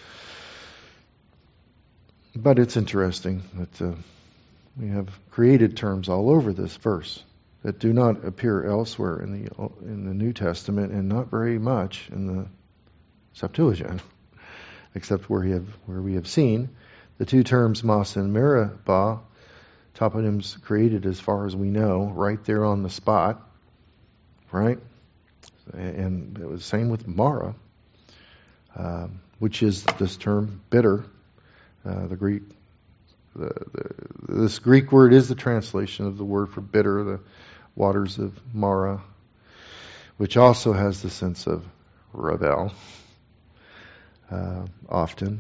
But it's interesting that uh, we have created terms all over this verse that do not appear elsewhere in the in the New Testament, and not very much in the Septuagint, except where we have where we have seen the two terms Massah and Meribah, toponyms created as far as we know, right there on the spot, right? And it was the same with Mara, uh, which is this term bitter. Uh, the Greek, the, the, this Greek word is the translation of the word for bitter, the waters of Mara, which also has the sense of rebel, uh, often.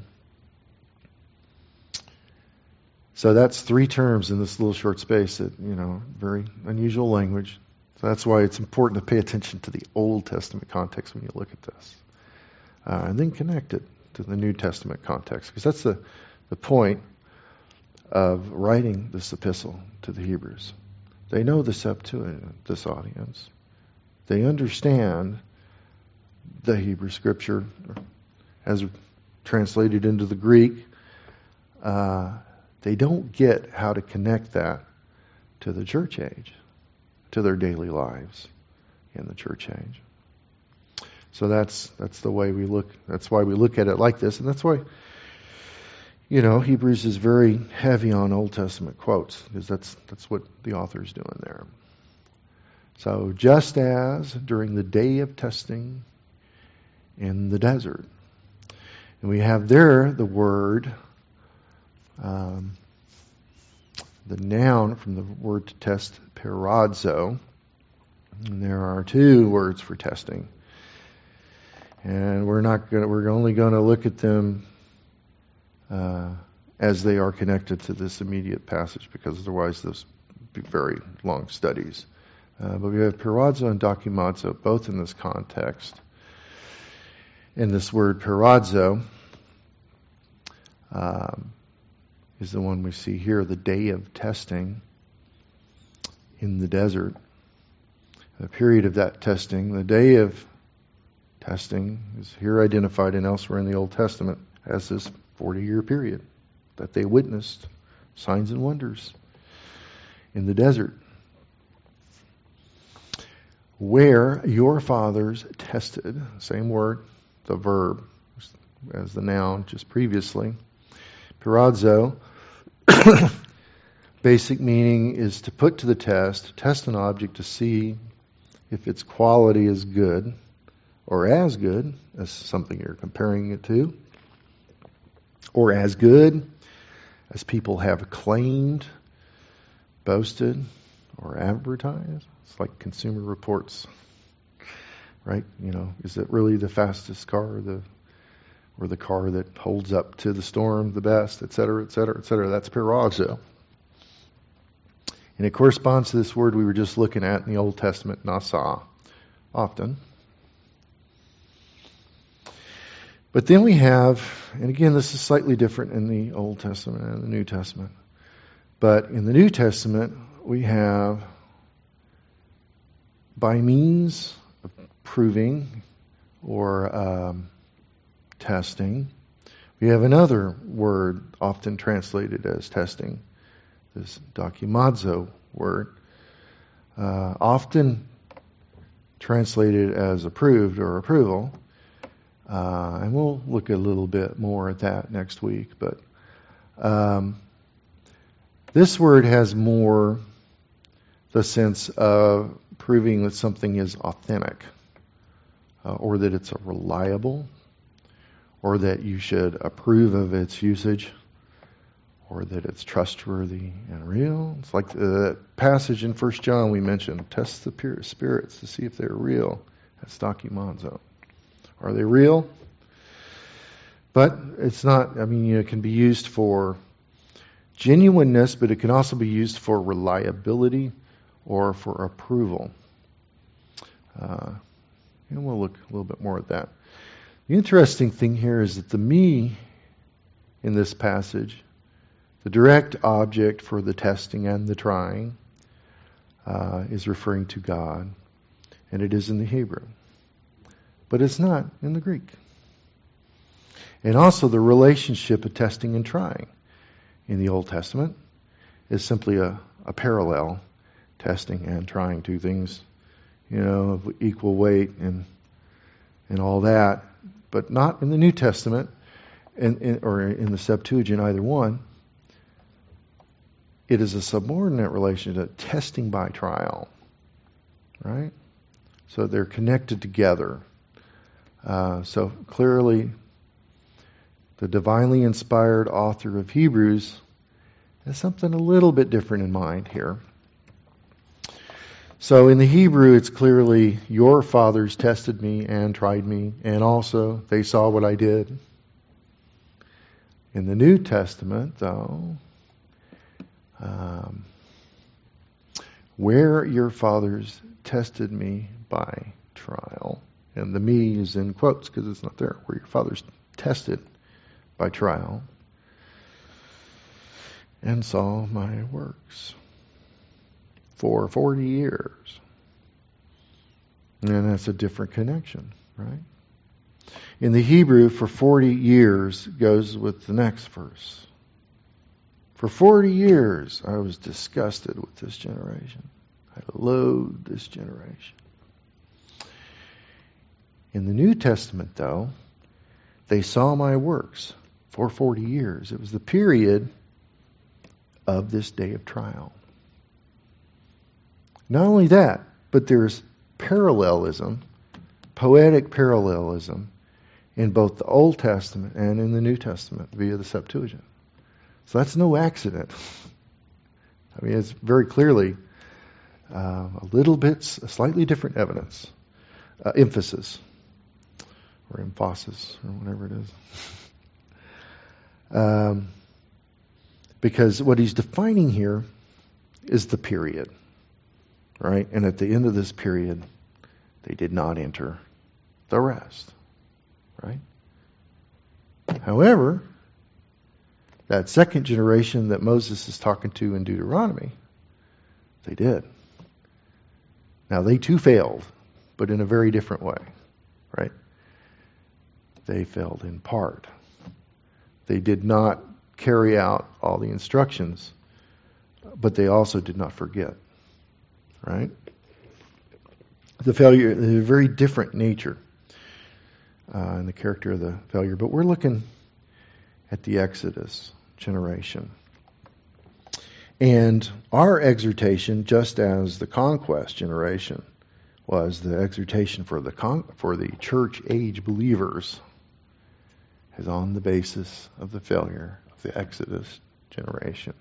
So that's three terms in this little short space that, you know, very unusual language. So that's why it's important to pay attention to the Old Testament context when you look at this. Uh, and then connect it to the New Testament context, because that's the The point of writing this epistle to the Hebrews. They know the Septuagint, this audience. They understand the Hebrew Scripture as translated into the Greek. Uh, they don't get how to connect that to the church age, to their daily lives in the church age. So that's that's the way we look. That's why we look at it like this, and that's why, you know, Hebrews is very heavy on Old Testament quotes, because that's that's what the author's doing there. So just as during the day of testing in the desert, and we have there the word um, the noun from the word to test, perazzo. And there are two words for testing. And we're not going we're only going to look at them uh, as they are connected to this immediate passage, because otherwise those would be very long studies. Uh, but we have perazzo and dokimazo, both in this context. And this word perazzo um, is the one we see here, the day of testing in the desert. The period of that testing, the day of testing, is here identified and elsewhere in the Old Testament as this forty-year period that they witnessed signs and wonders in the desert, where your fathers tested, same word, the verb as the noun just previously. Perazzo, basic meaning is to put to the test, test an object to see if its quality is good or as good as something you're comparing it to, or as good as people have claimed, boasted, or advertised. It's like Consumer Reports, right? You know, is it really the fastest car, or the or the car that holds up to the storm the best, et cetera, et cetera, et cetera? That's perazzo. And it corresponds to this word we were just looking at in the Old Testament, nasa, often. But then we have, and again, this is slightly different in the Old Testament and the New Testament. But in the New Testament, we have, by means of proving or um, testing, we have another word often translated as testing, this dokimazo word, uh, often translated as approved or approval. Uh, and we'll look a little bit more at that next week. But um, this word has more the sense of proving that something is authentic, uh, or that it's a reliable, or that you should approve of its usage, or that it's trustworthy and real. It's like the passage in First John we mentioned, test the pure spirits to see if they're real. That's dokimazo. Are they real? But it's not, I mean, it can be used for genuineness, but it can also be used for reliability or for approval. Uh, and we'll look a little bit more at that. The interesting thing here is that the me in this passage, the direct object for the testing and the trying, uh, is referring to God, and it is in the Hebrew. But it's not in the Greek. And also the relationship of testing and trying in the Old Testament is simply a, a parallel, testing and trying, two things, you know, of equal weight and and all that, but not in the New Testament and in, or in the Septuagint, either one. It is a subordinate relationship, testing by trial, right? So they're connected together. Uh, so clearly, the divinely inspired author of Hebrews has something a little bit different in mind here. So in the Hebrew, it's clearly, your fathers tested me and tried me, and also they saw what I did. In the New Testament, though, um, where your fathers tested me by trial. And the me is in quotes because it's not there. Where your fathers tested by trial and saw my works for forty years. And that's a different connection, right? In the Hebrew, for forty years goes with the next verse. For forty years I was disgusted with this generation. I loathed this generation. In the New Testament, though, they saw my works for forty years. It was the period of this day of trial. Not only that, but there's parallelism, poetic parallelism, in both the Old Testament and in the New Testament via the Septuagint. So that's no accident. I mean, it's very clearly uh, a little bit, a slightly different evidence, uh, emphasis, or emphasis, or whatever it is. Um, because what he's defining here is the period, right? And at the end of this period, they did not enter the rest, right? However, that second generation that Moses is talking to in Deuteronomy, they did. Now, they too failed, but in a very different way, right? They failed in part. They did not carry out all the instructions, but they also did not forget, right? The failure is a very different nature uh, in the character of the failure, but we're looking at the Exodus generation. And our exhortation, just as the conquest generation was the exhortation for the con- for the church age believers, is on the basis of the failure of the Exodus generation.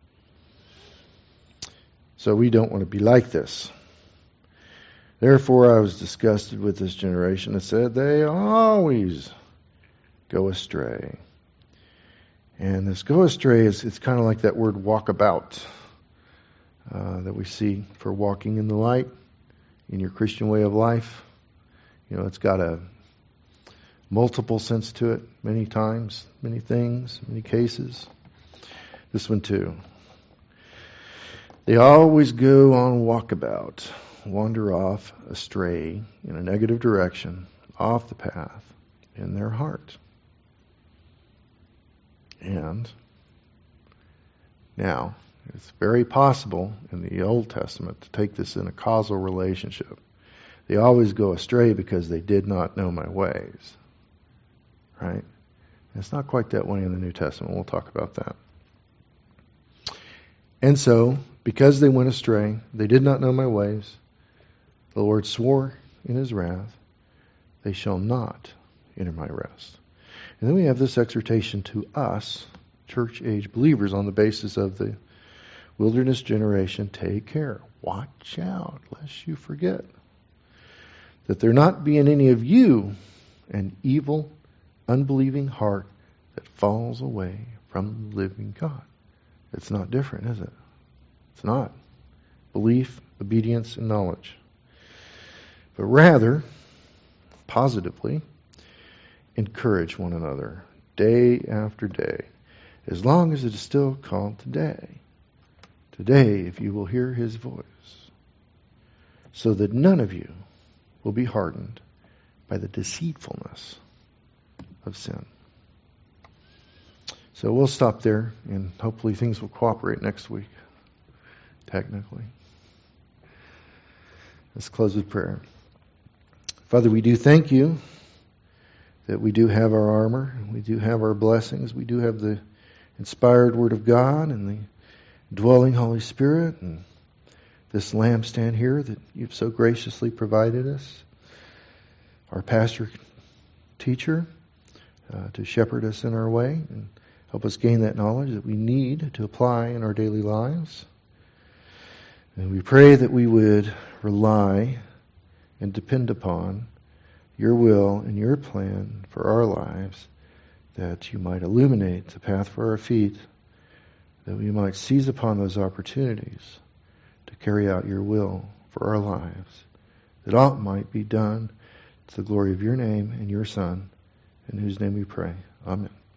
So we don't want to be like this. Therefore I was disgusted with this generation and said, they always go astray. And this go astray is it's kind of like that word walkabout uh, that we see for walking in the light in your Christian way of life. You know, it's got a multiple sense to it many times, many things, many cases. This one too. They always go on walkabout, wander off astray in a negative direction, off the path in their heart. And now, it's very possible in the Old Testament to take this in a causal relationship. They always go astray because they did not know my ways. Right? And it's not quite that way in the New Testament. We'll talk about that. And so, because they went astray, they did not know my ways, the Lord swore in his wrath, they shall not enter my rest. And then we have this exhortation to us, church-age believers, on the basis of the wilderness generation. Take care. Watch out, lest you forget. That there not be in any of you an evil, unbelieving heart that falls away from the living God. It's not different, is it? It's not. Belief, obedience, and knowledge. But rather, positively, encourage one another day after day, as long as it is still called today. Today, if you will hear his voice, so that none of you will be hardened by the deceitfulness of sin. So we'll stop there, and hopefully things will cooperate next week, technically. Let's close with prayer. Father, we do thank you that we do have our armor, we do have our blessings, we do have the inspired Word of God and the dwelling Holy Spirit and this lampstand here that you've so graciously provided us, our pastor, teacher, uh, to shepherd us in our way and help us gain that knowledge that we need to apply in our daily lives. And we pray that we would rely and depend upon your will and your plan for our lives, that you might illuminate the path for our feet, that we might seize upon those opportunities to carry out your will for our lives, that all might be done to the glory of your name and your Son, in whose name we pray. Amen.